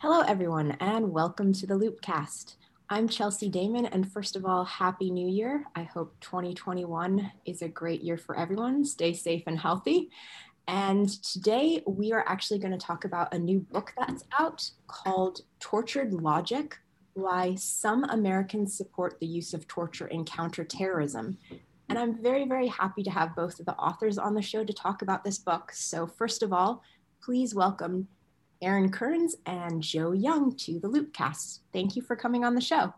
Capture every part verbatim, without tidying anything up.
Hello, everyone, and welcome to the Loopcast. I'm Chelsea Damon, and first of all, Happy New Year. I hope twenty twenty-one is a great year for everyone. Stay safe and healthy. And today we are actually going to talk about a new book that's out called Tortured Logic: Why Some Americans Support the Use of Torture in Counterterrorism. And I'm very, very happy to have both of the authors on the show to talk about this book. So first of all, please welcome Aaron Kearns and Joe Young to the Loopcast. Thank you for coming on the show.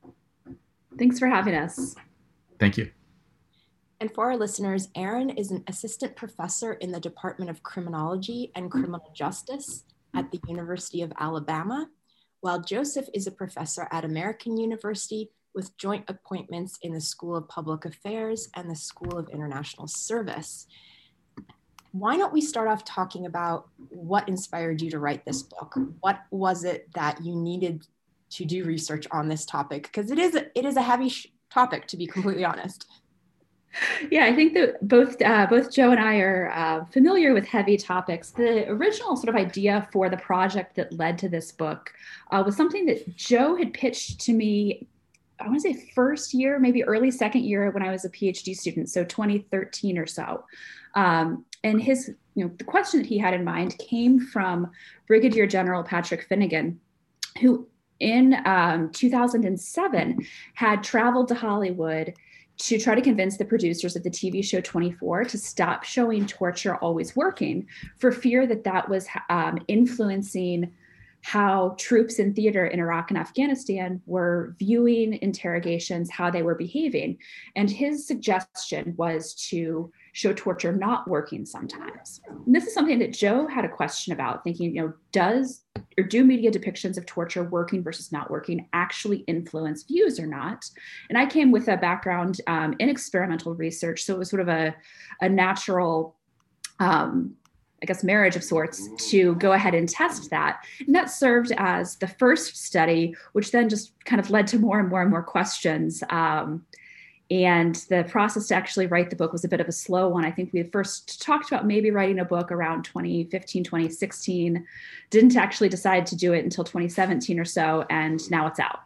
Thanks for having us. Thank you. And for our listeners, Aaron is an assistant professor in the Department of Criminology and Criminal Justice at the University of Alabama, while Joseph is a professor at American University with joint appointments in the School of Public Affairs and the School of International Service. Why don't we start off talking about what inspired you to write this book? What was it that you needed to do research on this topic? Because it is it is a heavy sh- topic, to be completely honest. Yeah, I think that both uh, both Joe and I are uh, familiar with heavy topics. The original sort of idea for the project that led to this book uh, was something that Joe had pitched to me, I want to say first year, maybe early second year when I was a PhD student, so twenty thirteen or so. Um, and his, you know, the question that he had in mind came from Brigadier General Patrick Finnegan, who in um, two thousand seven had traveled to Hollywood to try to convince the producers of the T V show twenty-four to stop showing torture always working, for fear that that was um, influencing how troops in theater in Iraq and Afghanistan were viewing interrogations, how they were behaving. And his suggestion was to show torture not working sometimes. And this is something that Joe had a question about, thinking, you know, does or do media depictions of torture working versus not working actually influence views or not? And I came with a background um, in experimental research, so it was sort of a, a natural um, I guess, marriage of sorts to go ahead and test that. And that served as the first study, which then just kind of led to more and more and more questions. Um, and the process to actually write the book was a bit of a slow one. I think we had first talked about maybe writing a book around twenty fifteen, twenty sixteen, didn't actually decide to do it until twenty seventeen or so, and now it's out.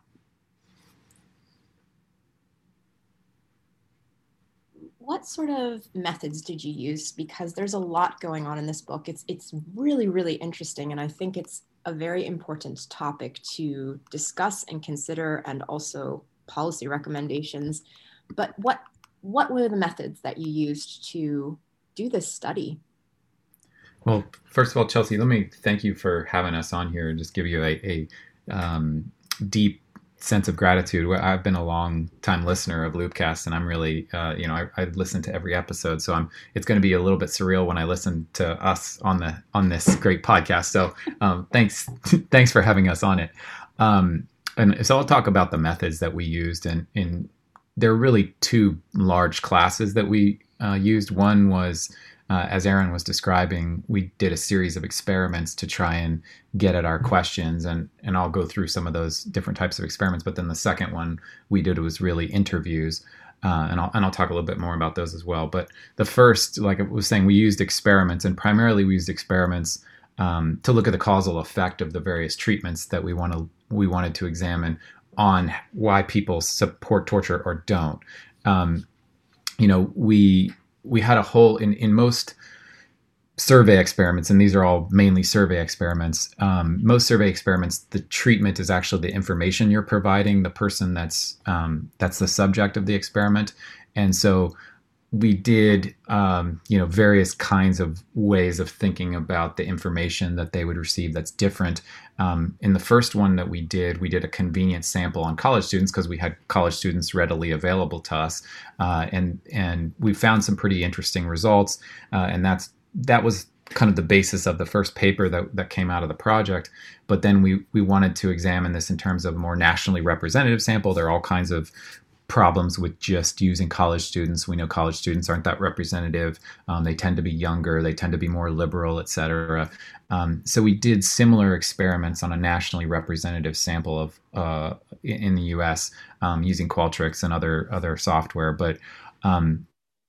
What sort of methods did you use? Because there's a lot going on in this book. It's it's really, really interesting. And I think it's a very important topic to discuss and consider, and also policy recommendations. But what what were the methods that you used to do this study? Well, first of all, Chelsea, let me thank you for having us on here and just give you a, a um, deep sense of gratitude. I've been a long time listener of Loopcast, and I'm really, uh, you know, I, I listen to every episode. So I'm, it's going to be a little bit surreal when I listen to us on the, on this great podcast. So um, thanks, thanks for having us on it. Um, and so I'll talk about the methods that we used, and, and there are really two large classes that we uh, used. One was, Uh, as Aaron was describing, we did a series of experiments to try and get at our questions, and, and I'll go through some of those different types of experiments. But then the second one we did was really interviews, uh, and I'll and I'll talk a little bit more about those as well. But the first, like I was saying, we used experiments, and primarily we used experiments um, to look at the causal effect of the various treatments that we want to we wanted to examine on why people support torture or don't. Um, you know, we. We had a whole, in, in most survey experiments, and these are all mainly survey experiments, um, most survey experiments, the treatment is actually the information you're providing the person that's um, that's the subject of the experiment. And so we did, um, you know, various kinds of ways of thinking about the information that they would receive that's different. Um, in the first one that we did, we did a convenient sample on college students because we had college students readily available to us, uh, and and we found some pretty interesting results. Uh, and that's that was kind of the basis of the first paper that, that came out of the project. But then we we wanted to examine this in terms of a more nationally representative sample. There are all kinds of problems with just using college students. We know college students aren't that representative. Um, they tend to be younger. They tend to be more liberal, et cetera. Um, so we did similar experiments on a nationally representative sample of uh, in the U S um, using Qualtrics and other other software. But um,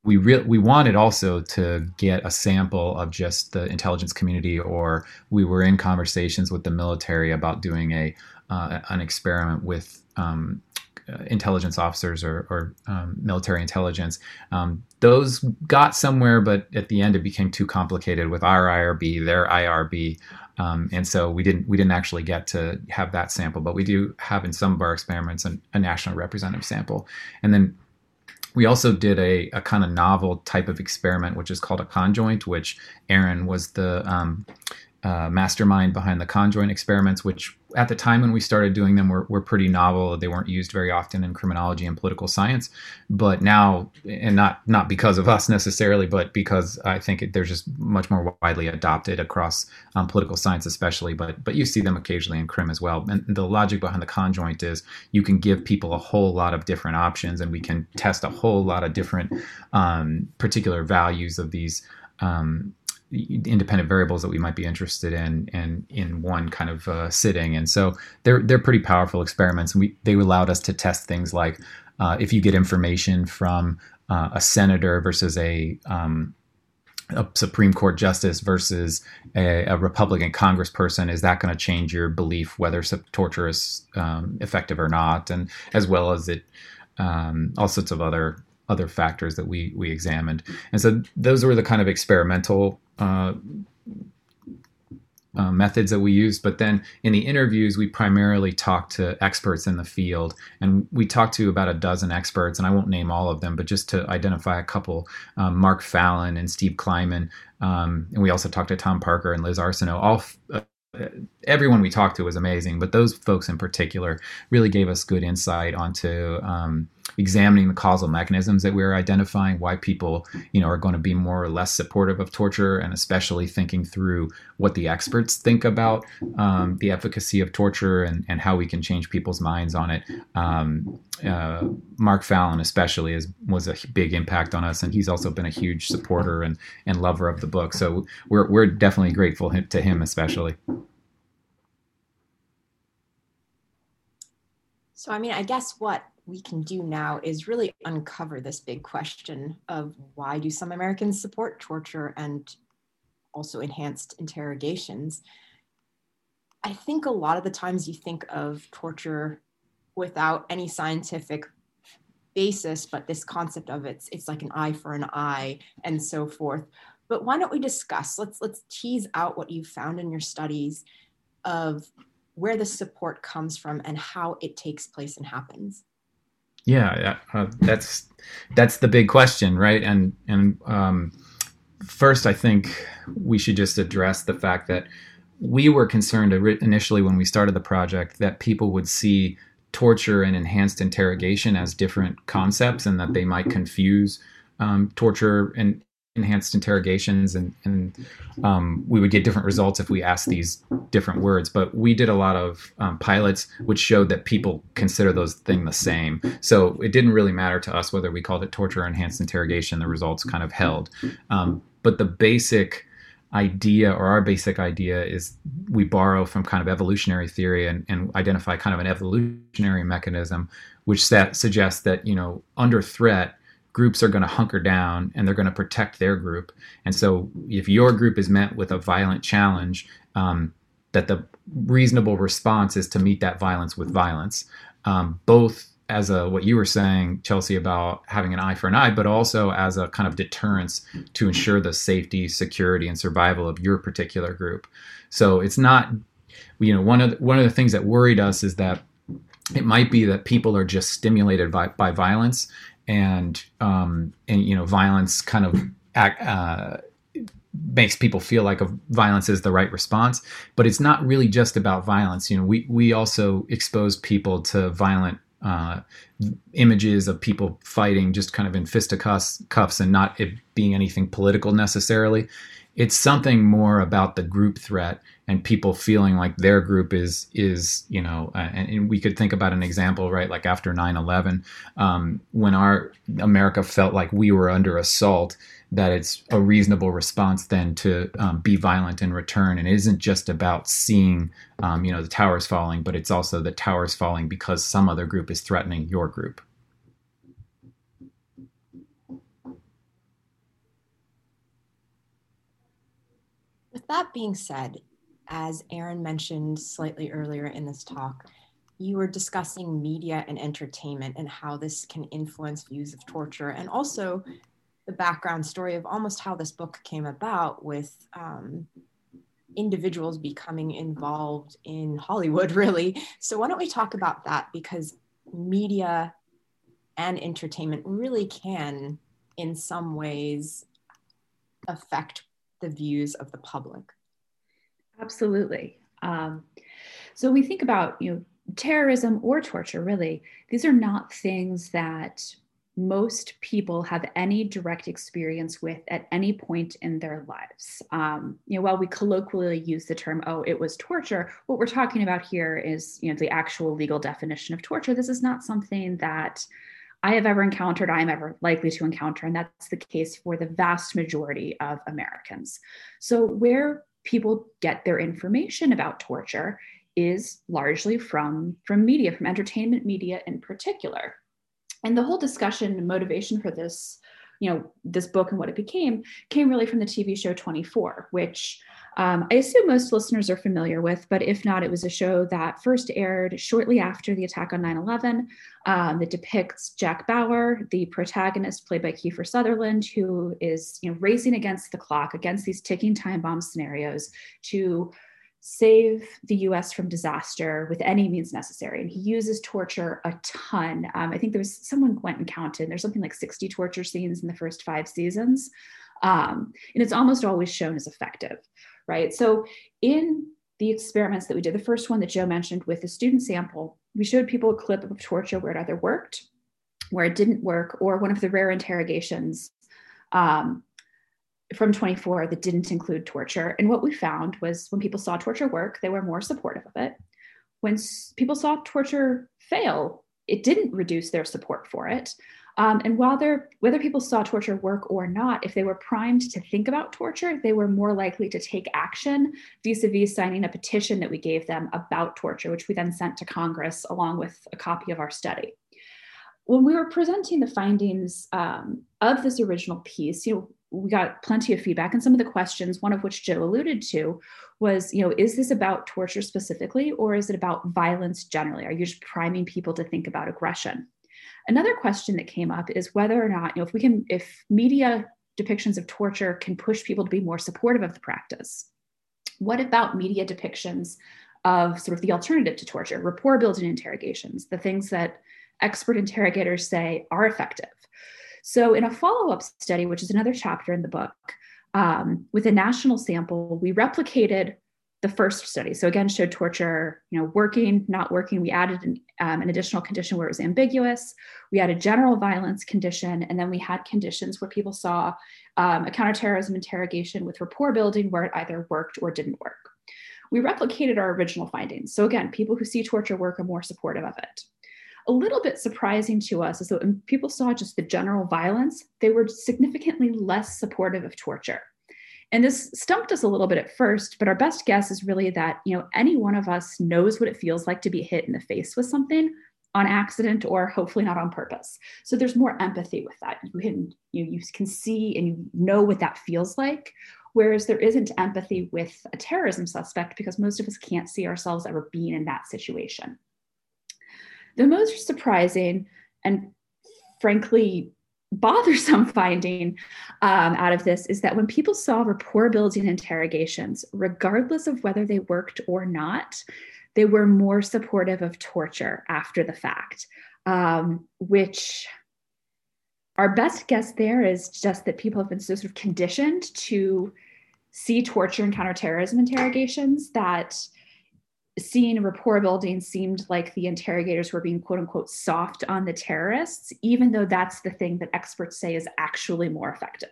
we re- we wanted also to get a sample of just the intelligence community, or we were in conversations with the military about doing a uh, an experiment with um, uh, intelligence officers or, or um, military intelligence. Um, those got somewhere, but at the end it became too complicated with our I R B, their I R B. Um, and so we didn't we didn't actually get to have that sample, but we do have in some of our experiments an, a national representative sample. And then we also did a, a kind of novel type of experiment, which is called a conjoint, which Aaron was the um, uh, mastermind behind the conjoint experiments, which at the time when we started doing them were, were pretty novel. They weren't used very often in criminology and political science. But now, and not not because of us necessarily, but because I think it, they're just much more widely adopted across um, political science especially, but but you see them occasionally in crim as well. And the logic behind the conjoint is you can give people a whole lot of different options, and we can test a whole lot of different um, particular values of these um, independent variables that we might be interested in, and in one kind of uh, sitting. And so they're they're pretty powerful experiments. And we they allowed us to test things like uh, if you get information from uh, a senator versus a um, a Supreme Court justice versus a, a Republican congressperson, is that going to change your belief whether torture is um, effective or not? And as well as it um, all sorts of other other factors that we we examined. And so those were the kind of experimental uh, uh, methods that we used. But then in the interviews, we primarily talked to experts in the field, and we talked to about a dozen experts, and I won't name all of them, but just to identify a couple, um, Mark Fallon and Steve Kleiman. Um, and we also talked to Tom Parker and Liz Arsenault. All uh, everyone we talked to was amazing, but those folks in particular really gave us good insight onto um, examining the causal mechanisms that we were identifying, why people, you know, are going to be more or less supportive of torture, and especially thinking through what the experts think about um, the efficacy of torture and, and how we can change people's minds on it. Um, uh, Mark Fallon especially is, was a big impact on us, and he's also been a huge supporter and, and lover of the book. So we're we're definitely grateful to him especially. So, I mean, I guess what we can do now is really uncover this big question of why do some Americans support torture and also enhanced interrogations. I think a lot of the times you think of torture without any scientific basis, but this concept of it's it's like an eye for an eye and so forth. But why don't we discuss, let's let's tease out what you found in your studies of where the support comes from and how it takes place and happens. Yeah, uh, that's that's the big question, right? And and um, first, I think we should just address the fact that we were concerned initially when we started the project that people would see torture and enhanced interrogation as different concepts, and that they might confuse um, torture and enhanced interrogations, and, and um, we would get different results if we asked these different words. But we did a lot of um, pilots which showed that people consider those things the same. So it didn't really matter to us whether we called it torture or enhanced interrogation. The results kind of held. Um, but the basic idea, or our basic idea, is we borrow from kind of evolutionary theory and, and identify kind of an evolutionary mechanism which set, suggests that, you know, under threat, groups are going to hunker down and they're going to protect their group. And so if your group is met with a violent challenge, um, that the reasonable response is to meet that violence with violence, um, both as a, what you were saying, Chelsea, about having an eye for an eye, but also as a kind of deterrence to ensure the safety, security, and survival of your particular group. So it's not, you know, one of the, one of the things that worried us is that it might be that people are just stimulated by, by violence, and um, and you know, violence kind of act, uh, makes people feel like a, violence is the right response. But it's not really just about violence. You know, we we also expose people to violent uh, images of people fighting just kind of in fisticuffs, cuffs, and not it being anything political necessarily. It's something more about the group threat and people feeling like their group is, is you know, uh, and, and we could think about an example, right? Like after nine eleven, um, when our America felt like we were under assault, that it's a reasonable response then to um, be violent in return. And it isn't just about seeing, um, you know, the towers falling, but it's also the towers falling because some other group is threatening your group. that being said, as Erin mentioned slightly earlier in this talk, you were discussing media and entertainment and how this can influence views of torture, and also the background story of almost how this book came about with um, individuals becoming involved in Hollywood, really. So why don't we talk about that, because media and entertainment really can, in some ways, affect the views of the public. Absolutely. Um, so we think about, you know, terrorism or torture, really, these are not things that most people have any direct experience with at any point in their lives. Um, you know, while we colloquially use the term, oh, it was torture, what we're talking about here is, you know, the actual legal definition of torture. This is not something that I have ever encountered, I am ever likely to encounter, and that's the case for the vast majority of Americans. So where people get their information about torture is largely from, from media, from entertainment media in particular. And the whole discussion and motivation for this, you know, this book and what it became, came really from the T V show twenty-four, which um, I assume most listeners are familiar with, but if not, it was a show that first aired shortly after the attack on nine eleven. Um, that depicts Jack Bauer, the protagonist played by Kiefer Sutherland, who is, you know, racing against the clock, against these ticking time bomb scenarios to save the U S from disaster with any means necessary. And he uses torture a ton. Um, I think there was, someone went and counted, there's something like sixty torture scenes in the first five seasons. Um, and it's almost always shown as effective, right? So in the experiments that we did, the first one that Joe mentioned with the student sample, we showed people a clip of torture where it either worked, where it didn't work, or one of the rare interrogations um, from twenty-four that didn't include torture. And what we found was when people saw torture work, they were more supportive of it. When s- people saw torture fail, it didn't reduce their support for it. Um, and while they're, whether people saw torture work or not, if they were primed to think about torture, they were more likely to take action vis-a-vis signing a petition that we gave them about torture, which we then sent to Congress along with a copy of our study. When we were presenting the findings um, of this original piece, you know, we got plenty of feedback, and some of the questions, one of which Joe alluded to, was, you know, is this about torture specifically, or is it about violence generally? Are you just priming people to think about aggression? Another question that came up is whether or not, you know, if we can, if media depictions of torture can push people to be more supportive of the practice, what about media depictions of sort of the alternative to torture, rapport building interrogations, the things that expert interrogators say are effective? So in a follow-up study, which is another chapter in the book, um, with a national sample, we replicated the first study. So again, showed torture, you know, working, not working. We added an, um, an additional condition where it was ambiguous. We had a general violence condition, and then we had conditions where people saw um, a counterterrorism interrogation with rapport building where it either worked or didn't work. We replicated our original findings. So again, people who see torture work are more supportive of it. A little bit surprising to us is that when people saw just the general violence, they were significantly less supportive of torture. And this stumped us a little bit at first, but our best guess is really that, you know, any one of us knows what it feels like to be hit in the face with something on accident or hopefully not on purpose. So there's more empathy with that. You can, you, you can see and you know what that feels like, whereas there isn't empathy with a terrorism suspect because most of us can't see ourselves ever being in that situation. The most surprising and frankly bothersome finding um, out of this is that when people saw rapport building interrogations, regardless of whether they worked or not, they were more supportive of torture after the fact, um, which our best guess there is just that people have been so sort of conditioned to see torture and counterterrorism interrogations that seeing a rapport building seemed like the interrogators were being quote unquote soft on the terrorists, even though that's the thing that experts say is actually more effective.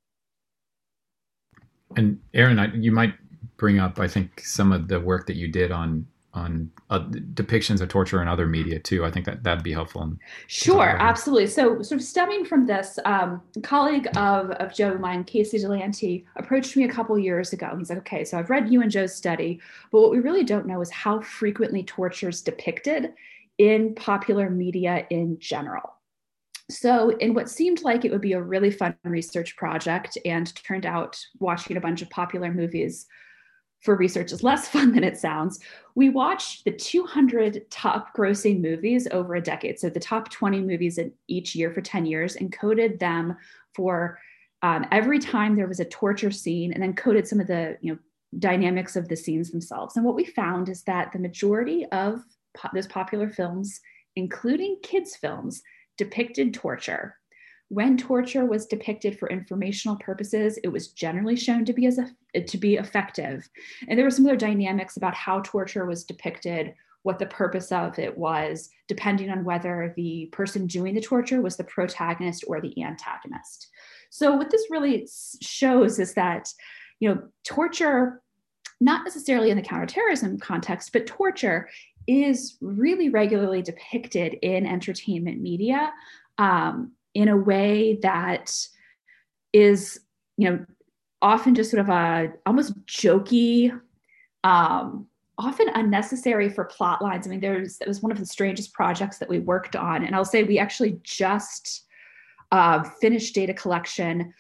And Erin, I, you might bring up, I think, some of the work that you did on on uh, depictions of torture in other media too. I think that that'd be helpful. Sure, absolutely. So sort of stemming from this, um, a colleague of, of Joe and mine, Casey Delante, approached me a couple years ago. He's like, okay, so I've read you and Joe's study, but what we really don't know is how frequently torture is depicted in popular media in general. So in what seemed like it would be a really fun research project, and turned out watching a bunch of popular movies for research is less fun than it sounds, we watched the two hundred top grossing movies over a decade. So the top twenty movies in each year for ten years, and coded them for um, every time there was a torture scene, and then coded some of the, you know, dynamics of the scenes themselves. And what we found is that the majority of po- those popular films, including kids' films, depicted torture. When torture was depicted for informational purposes, it was generally shown to be as a, to be effective. And there were some other dynamics about how torture was depicted, what the purpose of it was, depending on whether the person doing the torture was the protagonist or the antagonist. So what this really shows is that, you know, torture, not necessarily in the counterterrorism context, but torture is really regularly depicted in entertainment media. Um, in a way that is, you know, often just sort of a almost jokey, um, often unnecessary for plot lines. I mean, there's, it was one of the strangest projects that we worked on. And I'll say we actually just uh, finished data collection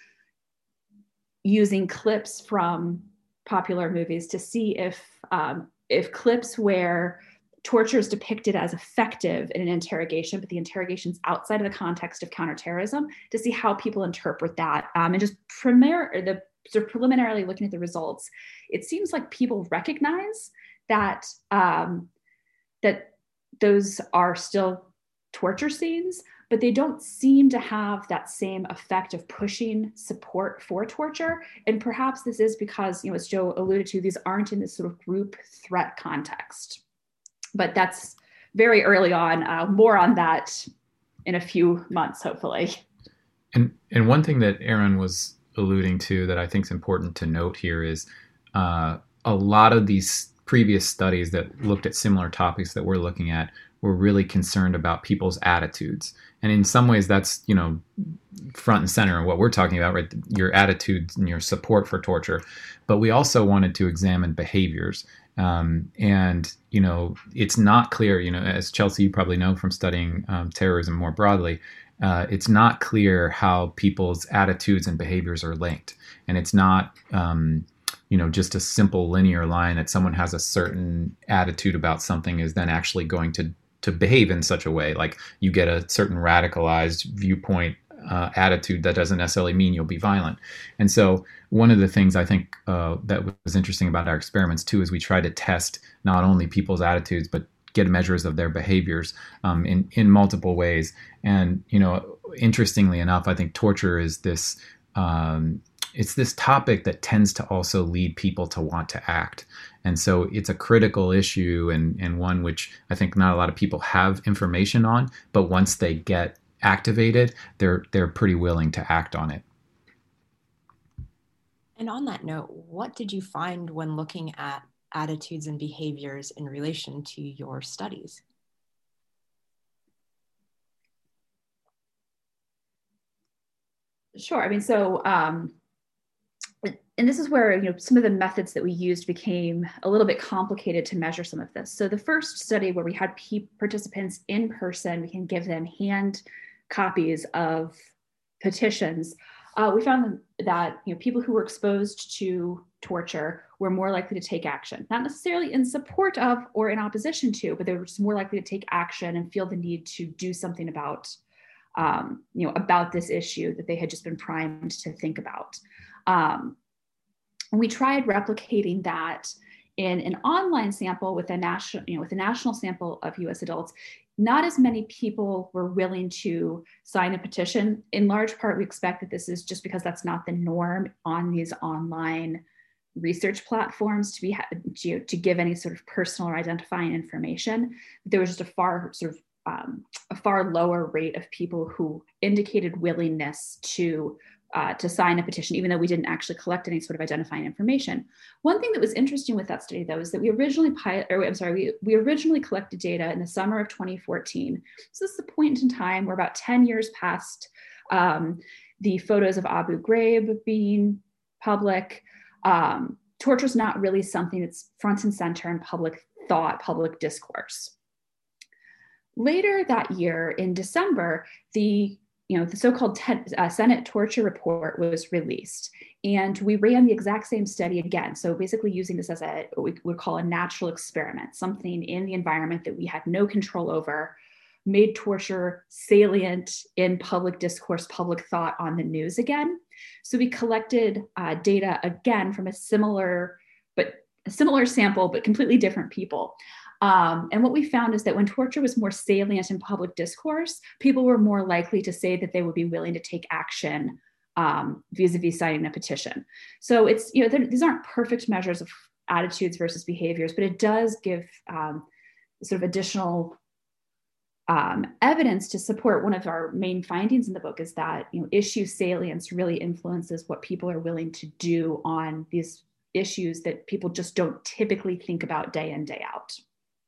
using clips from popular movies to see if, um, if clips where torture is depicted as effective in an interrogation, but the interrogation's outside of the context of counterterrorism, to see how people interpret that. Um, and just premier, or the sort of preliminarily looking at the results, it seems like people recognize that um, that those are still torture scenes, but they don't seem to have that same effect of pushing support for torture. And perhaps this is because, you know, as Joe alluded to, these aren't in this sort of group threat context. But that's very early on. Uh, more on that in a few months, hopefully. And and one thing that Aaron was alluding to that I think is important to note here is uh, a lot of these previous studies that looked at similar topics that we're looking at were really concerned about people's attitudes. And in some ways that's, you know, front and center in what we're talking about, right? Your attitudes and your support for torture. But we also wanted to examine behaviors. Um, and, you know, it's not clear, you know, as Chelsea, you probably know from studying um, terrorism more broadly, uh, it's not clear how people's attitudes and behaviors are linked. And it's not, um, you know, just a simple linear line that someone has a certain attitude about something is then actually going to, to behave in such a way. Like you get a certain radicalized viewpoint Uh, attitude, that doesn't necessarily mean you'll be violent. And so one of the things I think uh, that was interesting about our experiments too is we try to test not only people's attitudes but get measures of their behaviors um, in in multiple ways. And you know, interestingly enough, I think torture is this um, it's this topic that tends to also lead people to want to act. And so it's a critical issue, and and one which I think not a lot of people have information on, but once they get activated, they're they're pretty willing to act on it. And on that note, what did you find when looking at attitudes and behaviors in relation to your studies? Sure. I mean, so, um, and this is where, you know, some of the methods that we used became a little bit complicated to measure some of this. So the first study where we had p- participants in person, we can give them hand copies of petitions. Uh, we found that, you know, people who were exposed to torture were more likely to take action, not necessarily in support of or in opposition to, but they were just more likely to take action and feel the need to do something about, um, you know, about this issue that they had just been primed to think about. Um, and we tried replicating that in an online sample with a national, you know, with a national sample of U S adults. Not as many people were willing to sign a petition. In large part, we expect that this is just because that's not the norm on these online research platforms to be to, to give any sort of personal or identifying information. There was just a far sort of um, a far lower rate of people who indicated willingness to Uh, to sign a petition, even though we didn't actually collect any sort of identifying information. One thing that was interesting with that study, though, is that we originally, pilot, or I'm sorry, we, we originally collected data in the summer of twenty fourteen. So this is the point in time where about ten years past um, the photos of Abu Ghraib being public. Um, torture is not really something that's front and center in public thought, public discourse. Later that year, in December, the you know, the so-called ten, uh, Senate torture report was released, and we ran the exact same study again. So basically using this as a, what we would call a natural experiment, something in the environment that we had no control over, made torture salient in public discourse, public thought on the news again. So we collected uh, data again from a similar, but a similar sample, but completely different people. Um, and what we found is that when torture was more salient in public discourse, people were more likely to say that they would be willing to take action um, vis-a-vis signing a petition. So it's, you know, these aren't perfect measures of attitudes versus behaviors, but it does give um, sort of additional um, evidence to support one of our main findings in the book, is that, you know, issue salience really influences what people are willing to do on these issues that people just don't typically think about day in, day out.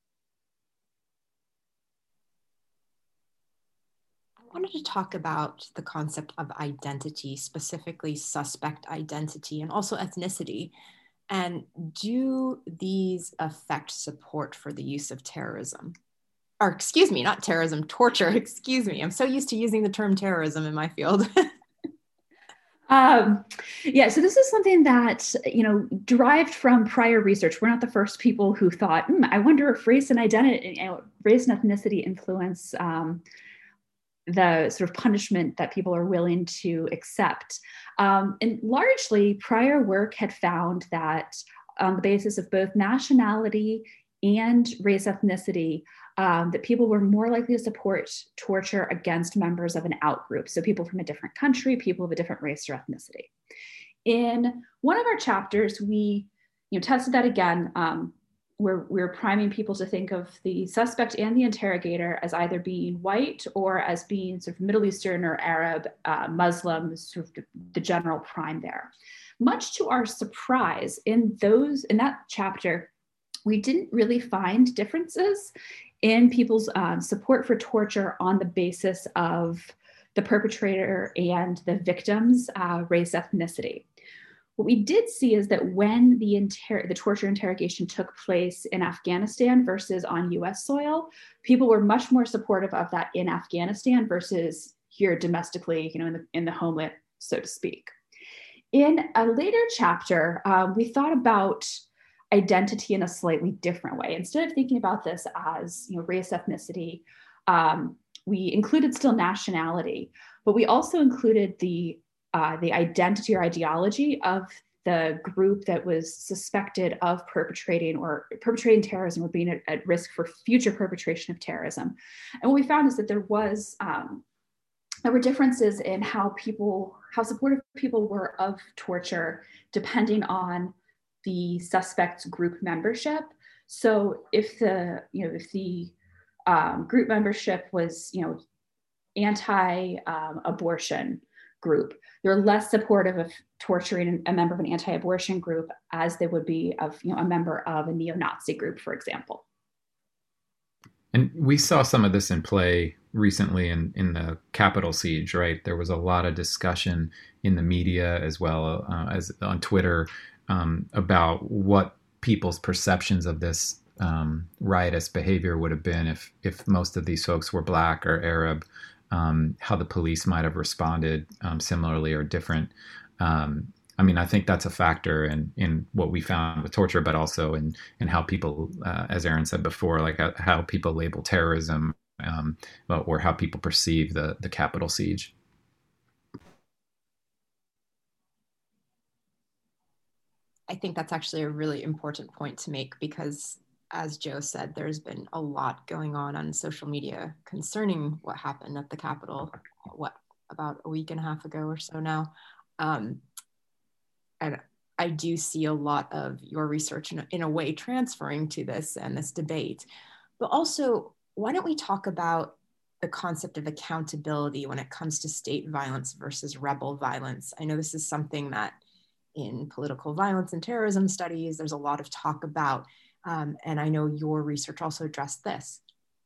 I wanted to talk about the concept of identity, specifically suspect identity and also ethnicity. And do these affect support for the use of terrorism? Or excuse me, not terrorism, torture, excuse me. I'm so used to using the term terrorism in my field. Um, yeah, so this is something that, you know, derived from prior research. We're not the first people who thought, hmm, I wonder if race and identity, you know, race and ethnicity influence um, the sort of punishment that people are willing to accept. Um, and largely, prior work had found that on the basis of both nationality and race ethnicity, um, that people were more likely to support torture against members of an outgroup. So people from a different country, people of a different race or ethnicity. In one of our chapters, we you know, tested that again. Um, we're, we're priming people to think of the suspect and the interrogator as either being white or as being sort of Middle Eastern or Arab, uh, Muslim, sort of the general prime there. Much to our surprise, in those in that chapter, we didn't really find differences in people's um, support for torture on the basis of the perpetrator and the victim's uh, race ethnicity. What we did see is that when the, inter- the torture interrogation took place in Afghanistan versus on U S soil, people were much more supportive of that in Afghanistan versus here domestically, you know, in the, in the homeland, so to speak. In a later chapter, um, we thought about identity in a slightly different way. Instead of thinking about this as, you know, race, ethnicity, um, we included still nationality, but we also included the uh, the identity or ideology of the group that was suspected of perpetrating or perpetrating terrorism or being at, at risk for future perpetration of terrorism. And what we found is that there was um, there were differences in how people, how supportive people were of torture, depending on the suspect's group membership. So if the, you know, if the um, group membership was, you know, anti-abortion um, group, they're less supportive of torturing a member of an anti-abortion group as they would be of, you know, a member of a neo-Nazi group, for example. And we saw some of this in play recently in, in the Capitol siege, right? There was a lot of discussion in the media as well uh, as on Twitter um, about what people's perceptions of this um, riotous behavior would have been if if most of these folks were Black or Arab, um, how the police might have responded um, similarly or different. Um, I mean, I think that's a factor in, in what we found with torture, but also in, in how people, uh, as Aaron said before, like how, how people label terrorism um, or how people perceive the, the Capitol siege. I think that's actually a really important point to make because, as Joe said, there's been a lot going on on social media concerning what happened at the Capitol, what, about a week and a half ago or so now. Um, and I do see a lot of your research in a, in a way transferring to this and this debate. But also, why don't we talk about the concept of accountability when it comes to state violence versus rebel violence? I know this is something that in political violence and terrorism studies, there's a lot of talk about, um, and I know your research also addressed this.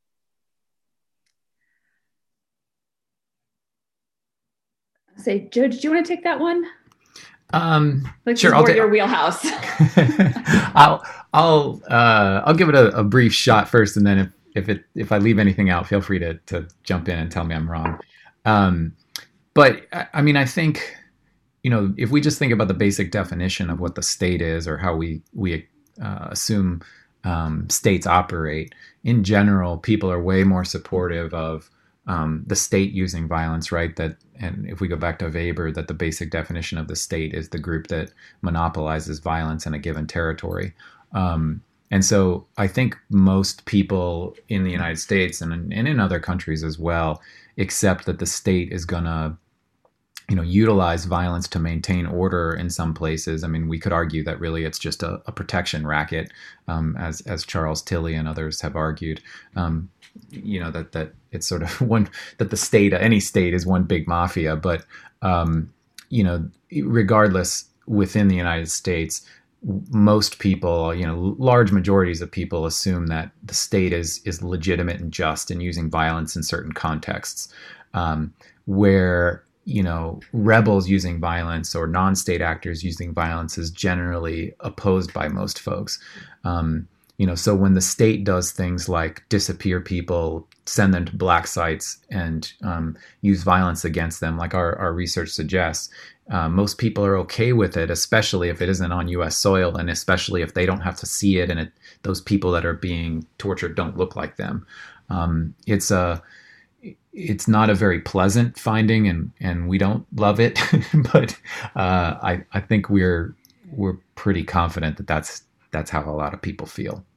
Say, Joe, did you want to take that one? Um, like sure, I'll take your wheelhouse. I'll I'll uh, I'll give it a, a brief shot first, and then if if it if I leave anything out, feel free to to jump in and tell me I'm wrong. Um, but I mean, I think, you know, if we just think about the basic definition of what the state is, or how we we uh, assume um, states operate, in general, people are way more supportive of um, the state using violence, right? That, and if we go back to Weber, that the basic definition of the state is the group that monopolizes violence in a given territory. Um, and so I think most people in the United States and, and in other countries as well accept that the state is going to, you know, utilize violence to maintain order in some places. I mean, we could argue that really it's just a, a protection racket, um, as as Charles Tilly and others have argued. Um, you know, that that it's sort of one, that the state, any state, is one big mafia. But um, you know, regardless, within the United States, most people, you know, large majorities of people assume that the state is is legitimate and just in using violence in certain contexts, um, where, you know, rebels using violence or non-state actors using violence is generally opposed by most folks. Um, you know, so when the state does things like disappear people, send them to black sites, and um, use violence against them, like our, our research suggests, uh, most people are okay with it, especially if it isn't on U S soil, and especially if they don't have to see it, and it, those people that are being tortured don't look like them. Um, it's a It's not a very pleasant finding, and, and we don't love it, but uh, I I think we're we're pretty confident that that's that's how a lot of people feel.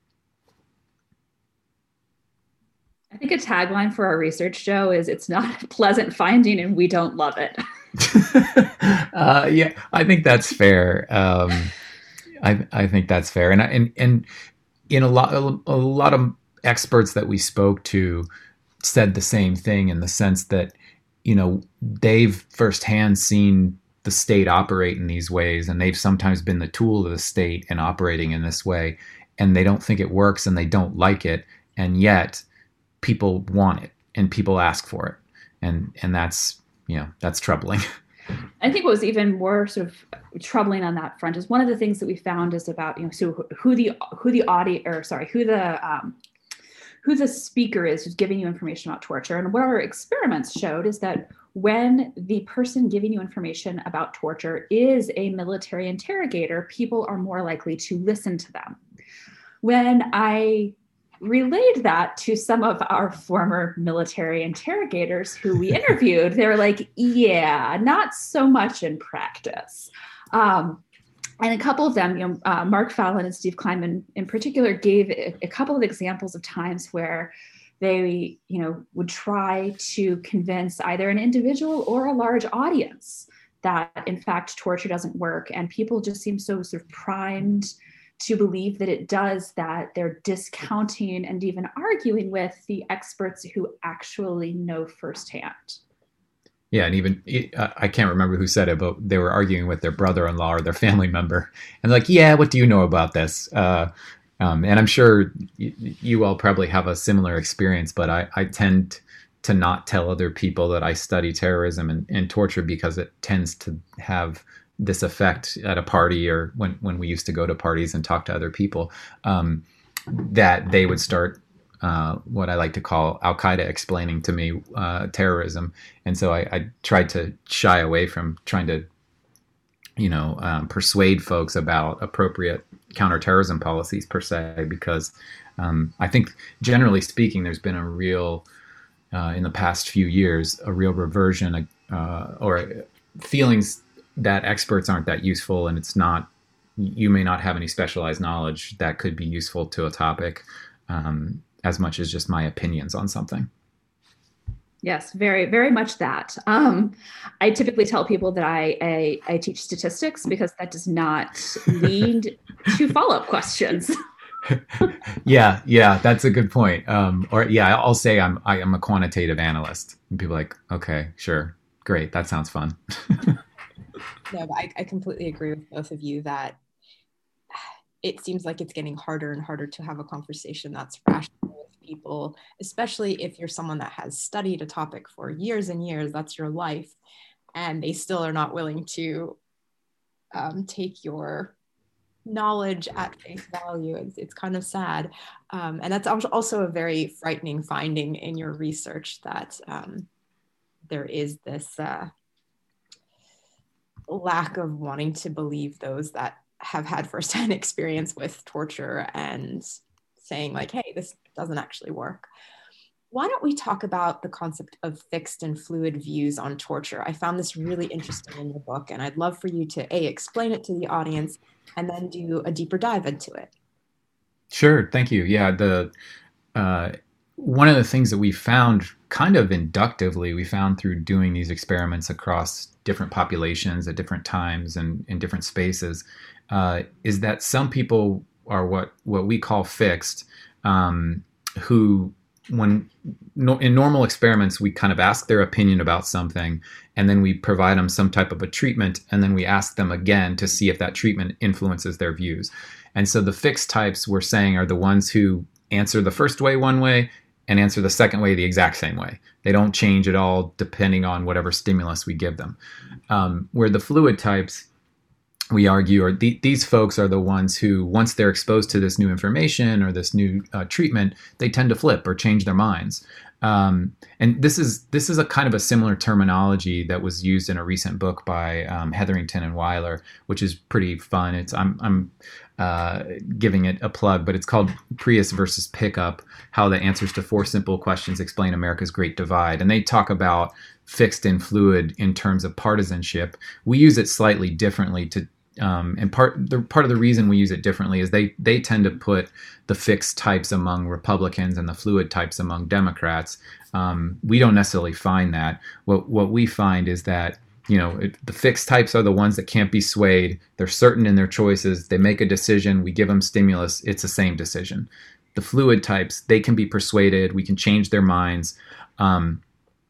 I think a tagline for our research, Joe, is "It's not a pleasant finding, and we don't love it." uh, yeah, I think that's fair. Um, I I think that's fair, and and and in a lot a lot of experts that we spoke to said the same thing, in the sense that, you know, they've firsthand seen the state operate in these ways, and they've sometimes been the tool of the state in operating in this way, and they don't think it works, and they don't like it, and yet people want it, and people ask for it, and and that's, you know, that's troubling. I think what was even more sort of troubling on that front is one of the things that we found is about, you know, so who the who the audience, or sorry, who the um, who the speaker is who's giving you information about torture. And what our experiments showed is that when the person giving you information about torture is a military interrogator, people are more likely to listen to them. When I relayed that to some of our former military interrogators who we interviewed, they were like, yeah, not so much in practice. Um, And a couple of them, you know, uh, Mark Fallon and Steve Kleinman in particular, gave a, a couple of examples of times where they, you know, would try to convince either an individual or a large audience that, in fact, torture doesn't work. And people just seem so sort of primed to believe that it does, that they're discounting and even arguing with the experts who actually know firsthand. Yeah, and even, I can't remember who said it, but they were arguing with their brother-in-law or their family member, and like, yeah, what do you know about this? Uh, um, and I'm sure you, you all probably have a similar experience, but I, I tend to not tell other people that I study terrorism and, and torture, because it tends to have this effect at a party, or when, when we used to go to parties and talk to other people, um, that they would start Uh, what I like to call Al-Qaeda explaining to me uh, terrorism. And so I, I tried to shy away from trying to, you know, um, persuade folks about appropriate counterterrorism policies per se, because um, I think, generally speaking, there's been a real, uh, in the past few years, a real reversion uh, or feelings that experts aren't that useful, and it's not, you may not have any specialized knowledge that could be useful to a topic, Um, as much as just my opinions on something. Yes, very, very much that. Um, I typically tell people that I, I, I teach statistics, because that does not lead to follow-up questions. yeah, yeah, that's a good point. Um, or yeah, I'll say I'm I am a quantitative analyst, and people are like, okay, sure, great, that sounds fun. No, but I, I completely agree with both of you that it seems like it's getting harder and harder to have a conversation that's rational with people, especially if you're someone that has studied a topic for years and years, that's your life, and they still are not willing to um, take your knowledge at face value. It's, it's kind of sad. Um, and that's also a very frightening finding in your research, that um, there is this uh, lack of wanting to believe those that have had firsthand experience with torture and saying like, hey, this doesn't actually work. Why don't we talk about the concept of fixed and fluid views on torture? I found this really interesting in your book, and I'd love for you to A, explain it to the audience, and then do a deeper dive into it. Sure, thank you. Yeah, the uh, one of the things that we found kind of inductively, we found through doing these experiments across different populations at different times and in different spaces, uh, is that some people are what what we call fixed, um, who when no, in normal experiments, we kind of ask their opinion about something, and then we provide them some type of a treatment, and then we ask them again to see if that treatment influences their views. And so the fixed types we're saying are the ones who answer the first way one way and answer the second way the exact same way. They don't change at all depending on whatever stimulus we give them. Um, where the fluid types, we argue, or the, these folks are the ones who, once they're exposed to this new information or this new uh, treatment, they tend to flip or change their minds. Um, and this is this is a kind of a similar terminology that was used in a recent book by um, Hetherington and Weiler, which is pretty fun. It's I'm I'm uh, giving it a plug, but it's called Prius versus Pickup: How the Answers to Four Simple Questions Explain America's Great Divide. And they talk about fixed and fluid in terms of partisanship. We use it slightly differently to. Um, and part the part of the reason we use it differently is they they tend to put the fixed types among Republicans and the fluid types among Democrats. Um, we don't necessarily find that. What what we find is that, you know, it, the fixed types are the ones that can't be swayed. They're certain in their choices. They make a decision. We give them stimulus. It's the same decision. The fluid types, they can be persuaded. We can change their minds. Um,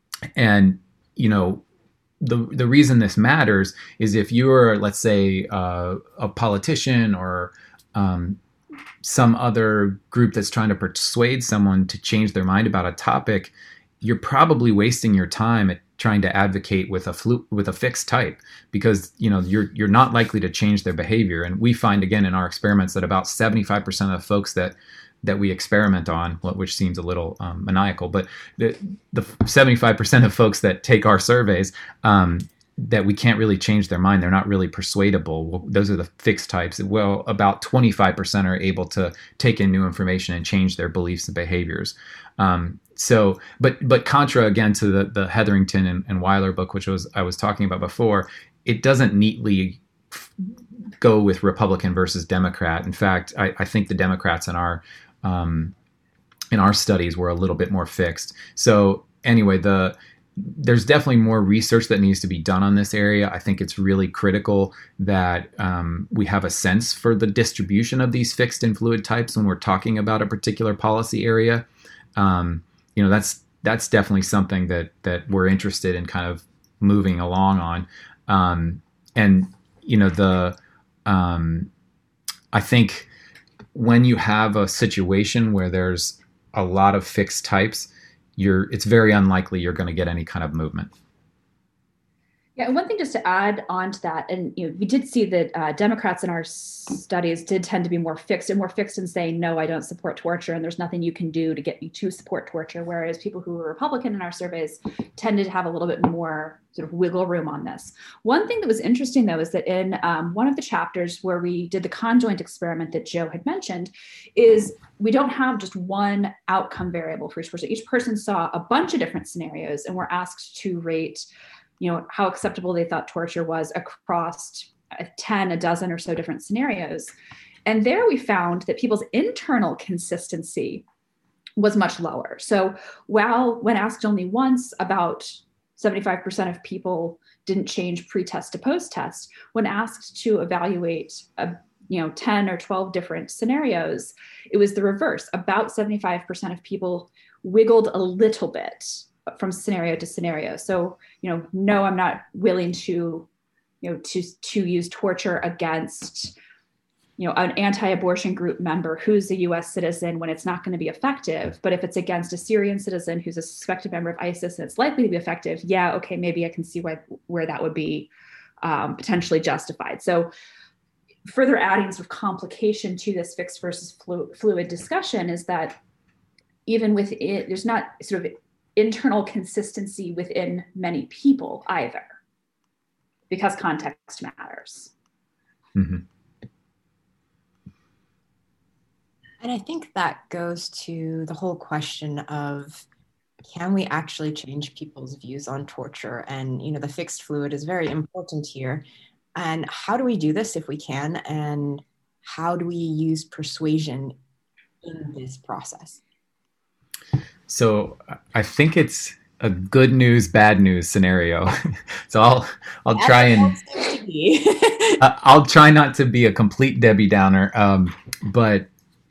and you know. The the reason this matters is if you're, let's say, uh, a politician or um, some other group that's trying to persuade someone to change their mind about a topic, you're probably wasting your time at trying to advocate with a flu- with a fixed type, because you know you're you're not likely to change their behavior. And we find again in our experiments that about seventy-five percent of the folks that that we experiment on, which seems a little um, maniacal, but the, the seventy-five percent of folks that take our surveys, um, that we can't really change their mind. They're not really persuadable. Well, those are the fixed types. Well, about twenty-five percent are able to take in new information and change their beliefs and behaviors. Um, so, but but contra again to the, the Hetherington and, and Weiler book, which was I was talking about before, it doesn't neatly go with Republican versus Democrat. In fact, I, I think the Democrats in our Um, in our studies were a little bit more fixed. So anyway, the there's definitely more research that needs to be done on this area. I think it's really critical that um, we have a sense for the distribution of these fixed and fluid types when we're talking about a particular policy area. Um, you know, that's that's definitely something that that we're interested in kind of moving along on. Um, and you know, the um, I think. When you have a situation where there's a lot of fixed types, you're it's very unlikely you're going to get any kind of movement. Yeah, and one thing just to add on to that, and you know, we did see that uh, Democrats in our studies did tend to be more fixed and more fixed in saying, no, I don't support torture, and there's nothing you can do to get me to support torture. Whereas people who were Republican in our surveys tended to have a little bit more sort of wiggle room on this. One thing that was interesting, though, is that in um, one of the chapters where we did the conjoint experiment that Joe had mentioned, is we don't have just one outcome variable for each person. Each person saw a bunch of different scenarios and were asked to rate, you know, how acceptable they thought torture was across ten, a dozen or so different scenarios. And there we found that people's internal consistency was much lower. So while when asked only once, about seventy-five percent of people didn't change pre-test to post-test, when asked to evaluate a, you know, ten or twelve different scenarios, it was the reverse. About seventy-five percent of people wiggled a little bit from scenario to scenario. So, you know, no, I'm not willing to, you know, to, to use torture against, you know, an anti-abortion group member who's a U S citizen when it's not going to be effective. But if it's against a Syrian citizen who's a suspected member of ISIS and it's likely to be effective, yeah, okay, maybe I can see why, where that would be um, potentially justified. So further adding sort of complication to this fixed versus flu- fluid discussion is that even with it, there's not sort of internal consistency within many people either, because context matters. Mm-hmm. And I think that goes to the whole question of, can we actually change people's views on torture? And, you know, the fixed fluid is very important here. And how do we do this if we can? And how do we use persuasion in this process? So I think it's a good news, bad news scenario. So I'll I'll That's try and I'll try not to be a complete Debbie Downer, um, but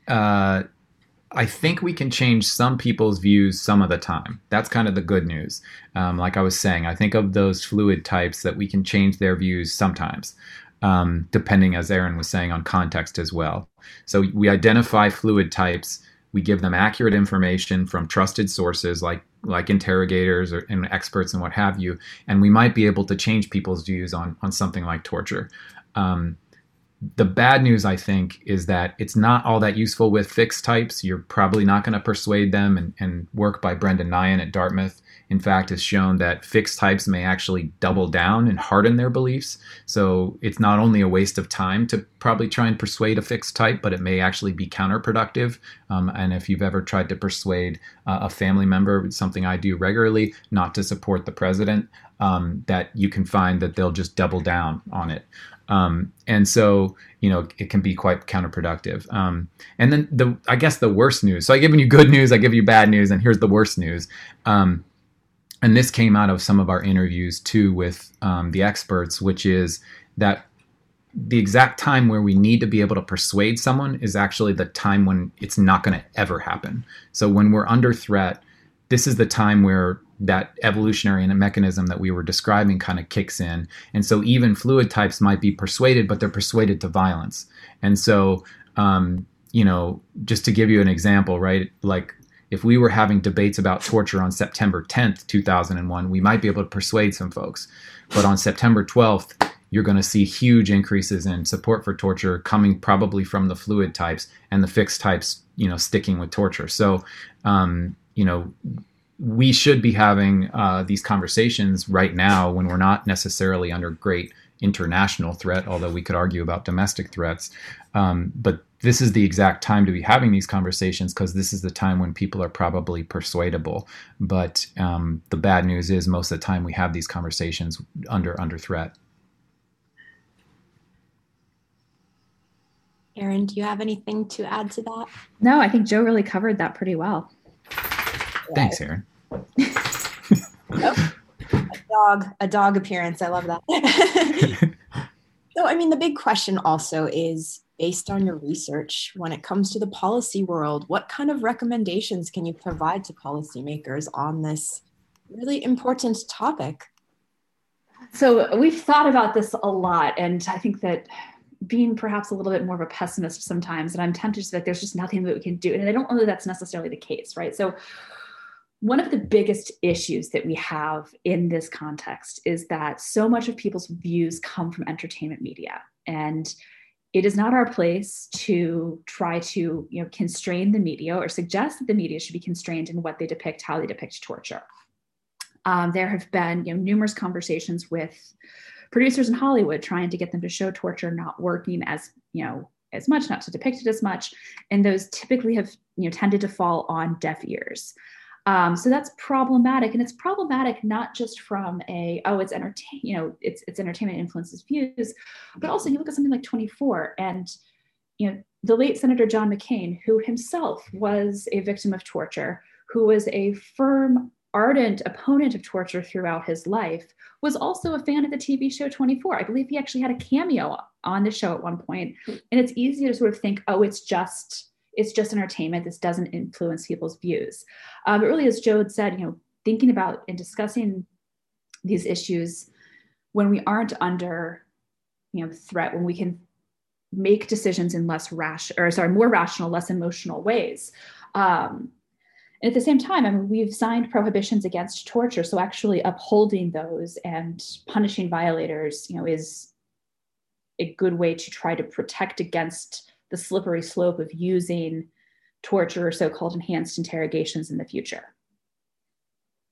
uh, I think we can change some people's views some of the time. That's kind of the good news. Um, like I was saying, I think of those fluid types that we can change their views sometimes, um, depending, as Aaron was saying, on context as well. So we identify fluid types. We give them accurate information from trusted sources like like interrogators or and experts and what have you, and we might be able to change people's views on on something like torture. Um, the bad news, I think, is that it's not all that useful with fixed types. You're probably not going to persuade them, and, and work by Brendan Nyhan at Dartmouth, in fact, has shown that fixed types may actually double down and harden their beliefs. So it's not only a waste of time to probably try and persuade a fixed type, but it may actually be counterproductive. Um, and if you've ever tried to persuade uh, a family member, something I do regularly, not to support the president, um, that you can find that they'll just double down on it. Um, and so, you know, it can be quite counterproductive. Um, and then the, I guess the worst news. So I give you good news, I give you bad news, and here's the worst news. Um, and this came out of some of our interviews too with um, the experts, which is that the exact time where we need to be able to persuade someone is actually the time when it's not going to ever happen. So when we're under threat, this is the time where that evolutionary mechanism that we were describing kind of kicks in. And so even fluid types might be persuaded, but they're persuaded to violence. And so, um, you know, just to give you an example, right? Like if we were having debates about torture on September tenth, two thousand one, we might be able to persuade some folks. But on September twelfth, you're going to see huge increases in support for torture coming probably from the fluid types, and the fixed types, you know, sticking with torture. So, um, you know, we should be having uh, these conversations right now when we're not necessarily under great international threat, although we could argue about domestic threats. Um, but this is the exact time to be having these conversations, because this is the time when people are probably persuadable. But um, the bad news is most of the time we have these conversations under under threat. Aaron, do you have anything to add to that? No, I think Joe really covered that pretty well. Thanks, Aaron. Oh, a dog, a dog appearance. I love that. So, I mean, the big question also is, based on your research, when it comes to the policy world, what kind of recommendations can you provide to policymakers on this really important topic? So we've thought about this a lot, and I think that being perhaps a little bit more of a pessimist sometimes, and I'm tempted to say that there's just nothing that we can do. And I don't know that that's necessarily the case, right? So one of the biggest issues that we have in this context is that so much of people's views come from entertainment media. And it is not our place to try to, you know, constrain the media or suggest that the media should be constrained in what they depict, how they depict torture. Um, there have been, you know, numerous conversations with producers in Hollywood trying to get them to show torture not working as, you know, as much, not to depict it as much. And those typically have, you know, tended to fall on deaf ears. Um, so that's problematic. And it's problematic not just from a, oh, it's entertain, you know, it's it's entertainment influences views, but also you look at something like twenty-four, and, you know, the late Senator John McCain, who himself was a victim of torture, who was a firm, ardent opponent of torture throughout his life, was also a fan of the T V show twenty-four. I believe he actually had a cameo on the show at one point. And it's easy to sort of think, oh, it's just, it's just entertainment. This doesn't influence people's views. Um, but really, as Joe had said, you know, thinking about and discussing these issues when we aren't under, you know, threat, when we can make decisions in less rash, or sorry, more rational, less emotional ways. Um, And at the same time, I mean, we've signed prohibitions against torture. So actually upholding those and punishing violators, you know, is a good way to try to protect against the slippery slope of using torture or so-called enhanced interrogations in the future.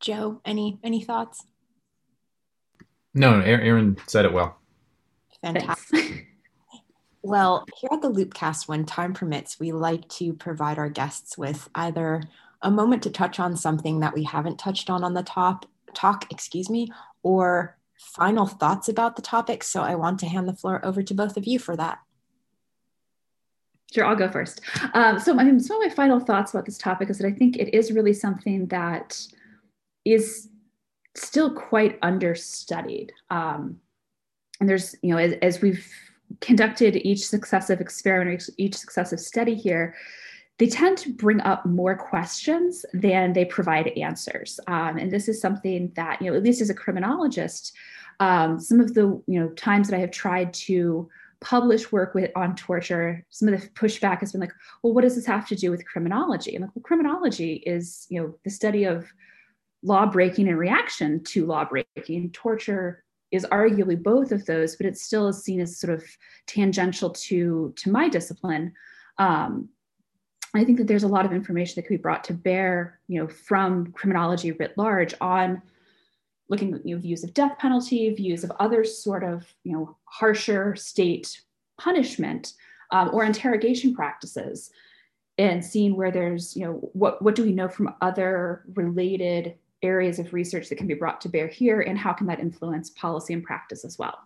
Joe, any any thoughts? No, Erin said it well. Fantastic. Well, here at the Loopcast, when time permits, we like to provide our guests with either a moment to touch on something that we haven't touched on on the top talk, excuse me, or final thoughts about the topic. So I want to hand the floor over to both of you for that. Sure, I'll go first. Um, so I mean, some of my final thoughts about this topic is that I think it is really something that is still quite understudied. Um, and there's, you know, as, as we've conducted each successive experiment, each successive study here, they tend to bring up more questions than they provide answers. Um, and this is something that, you know, at least as a criminologist, um, some of the, you know, times that I have tried to publish work with on torture, some of the pushback has been like, well, what does this have to do with criminology? I'm like, well, criminology is, you know, the study of law breaking and reaction to law breaking. Torture is arguably both of those, but it still is seen as sort of tangential to, to my discipline. Um, I think that there's a lot of information that could be brought to bear, you know, from criminology writ large on looking at, you know, views of death penalty, views of other sort of, you know, harsher state punishment um, or interrogation practices, and seeing where there's, you know, what, what do we know from other related areas of research that can be brought to bear here, and how can that influence policy and practice as well?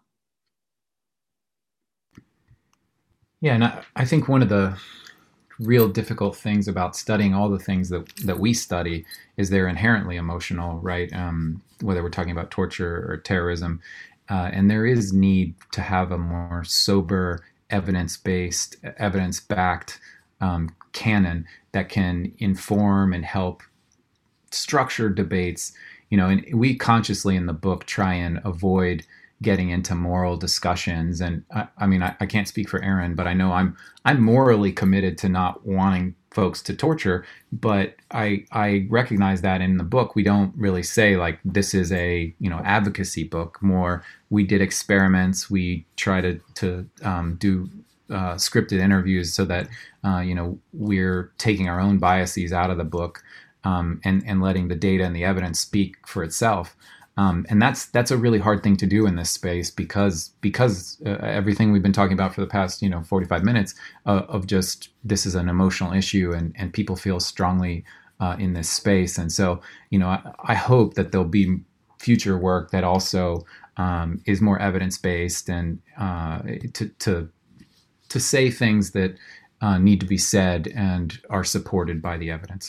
Yeah, and I, I think one of the real difficult things about studying all the things that, that we study is they're inherently emotional, right? Um, whether we're talking about torture or terrorism. Uh, and there is need to have a more sober, evidence-based, evidence-backed um, canon that can inform and help structure debates. You know, and we consciously in the book try and avoid getting into moral discussions. And I, I mean, I, I can't speak for Erin, but I know I'm I'm morally committed to not wanting folks to torture. But I I recognize that in the book we don't really say like this is a, you know, advocacy book. More we did experiments. We try to to um, do uh, scripted interviews so that uh, you know, we're taking our own biases out of the book um, and and letting the data and the evidence speak for itself. Um, and that's that's a really hard thing to do in this space because because uh, everything we've been talking about for the past, you know, forty-five minutes uh, of just this is an emotional issue and, and people feel strongly uh, in this space. And so, you know, I, I hope that there'll be future work that also um, is more evidence-based and uh, to, to, to say things that uh, need to be said and are supported by the evidence.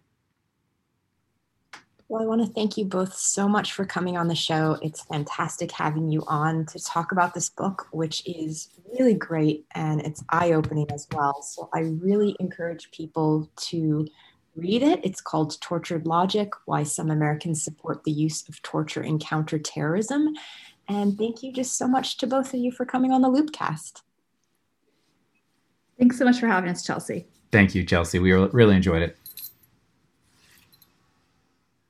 Well, I want to thank you both so much for coming on the show. It's fantastic having you on to talk about this book, which is really great and it's eye-opening as well. So I really encourage people to read it. It's called Tortured Logic: Why Some Americans Support the Use of Torture in Counterterrorism. And thank you just so much to both of you for coming on the Loopcast. Thanks so much for having us, Chelsea. Thank you, Chelsea. We really enjoyed it.